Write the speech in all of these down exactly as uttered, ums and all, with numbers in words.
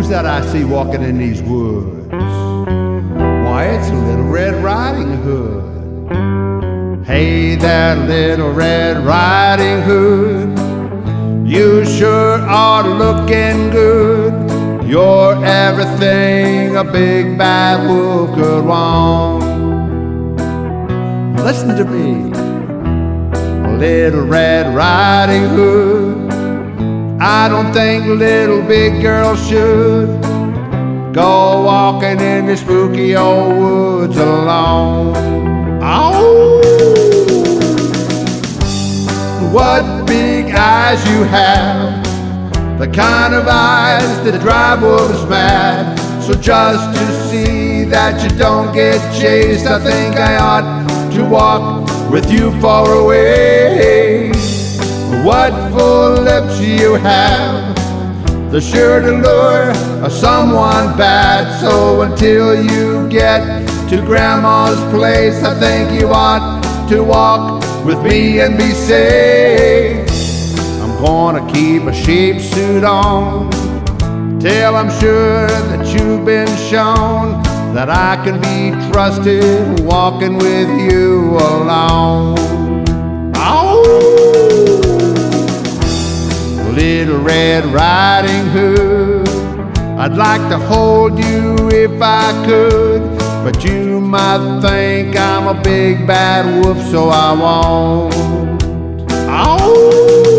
Who's that I see walking in these woods? Why, it's Little Red Riding Hood. Hey there, Little Red Riding Hood, you sure are looking good. You're everything a big bad wolf could want. Listen to me, Little Red Riding Hood, I don't think little big girls should go walking in the spooky old woods alone. Oh, what big eyes you have, the kind of eyes that drive wolves mad. So just to see that you don't get chased, I think I ought to walk with you far away. What full lips you have, they're sure to lure someone bad. So until you get to Grandma's place, I think you ought to walk with me and be safe. I'm gonna keep a sheep suit on till I'm sure that you've been shown that I can be trusted walking with you alone. Oh, Little Red Riding Hood, I'd like to hold you if I could, but you might think I'm a big bad wolf, so I won't. Oh,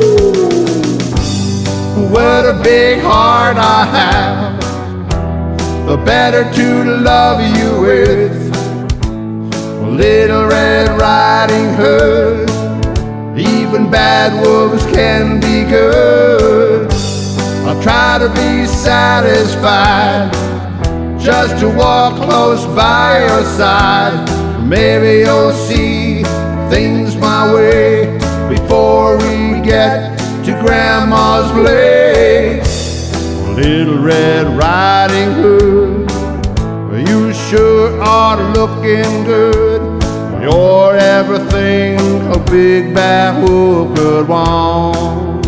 what a big heart I have, the better to love you with. Little Red Riding Hood, even bad wolves can be good. I'll try to be satisfied just to walk close by your side. Maybe you'll see things my way before we get to Grandma's place. Little Red Riding Hood, you sure are looking good. You're everything a big bad wolf could want.